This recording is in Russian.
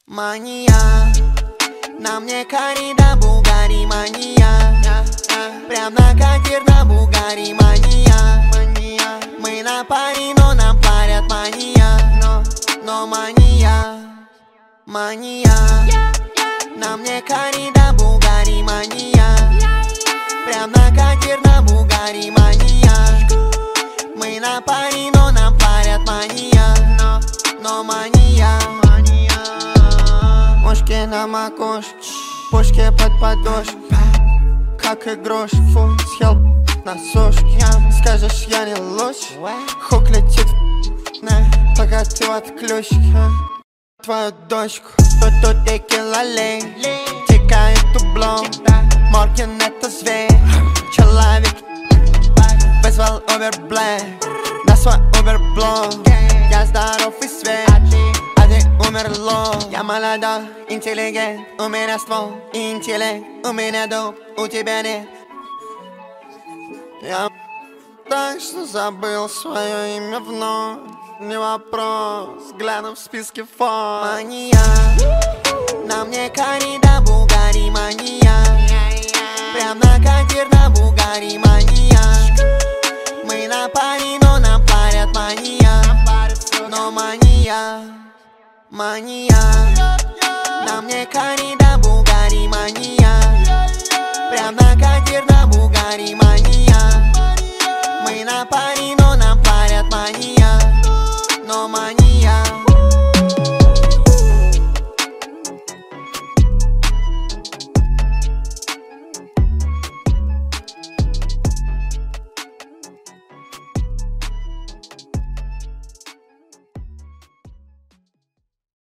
Мания, на мне коррида Бугари, мания. Прям на катер на Бугари, мания. Мы на паре, но нам парят мания. Но мания, на мне коррида Бугари, мания. Прям на катер на Бугари, мания. Мы на паре, но нам парят мания. Но мания. Мушки на макушке, пушки под подушкой, как игрушки, фу, съел на сушке. Скажешь, я не лучше, хук летит пока ты в отключке. Твою дочку, тут текила-лей, текает дублом. Морген это зверь, человек. Вызвал Uber Black на свой Uber блог. Я здоров и свеж, а ты умерло. Я молодой, интеллигент, у меня ствол, интеллект, у меня дуб, у тебя нет. Я так что забыл свое имя вновь. Не вопрос, взглядом в списке фото. Мания, на мне коррида Бугари, мания. Прям на катер на Бугари, мания. Мы на паре, но нам парят мания. Но мания, на мне коррида Бугари, мания. Прям на катер на Бугари, мания. Мы на паре, но нам парят мания. Но мания.